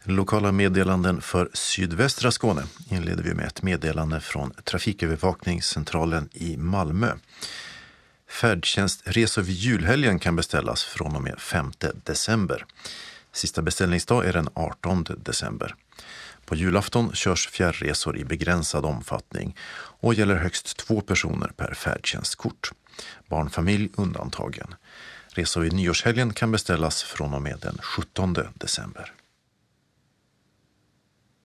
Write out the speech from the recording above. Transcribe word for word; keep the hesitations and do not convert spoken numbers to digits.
Lokala meddelanden för sydvästra Skåne inleder vi med ett meddelande från trafikövervakningscentralen i Malmö. Färdtjänstresor vid julhelgen kan beställas från och med femte december. Sista beställningsdag är den artonde december. På julafton körs fjärresor i begränsad omfattning och gäller högst två personer per färdtjänstkort. Barnfamilj undantagen. Resor vid nyårshelgen kan beställas från och med den sjuttonde december.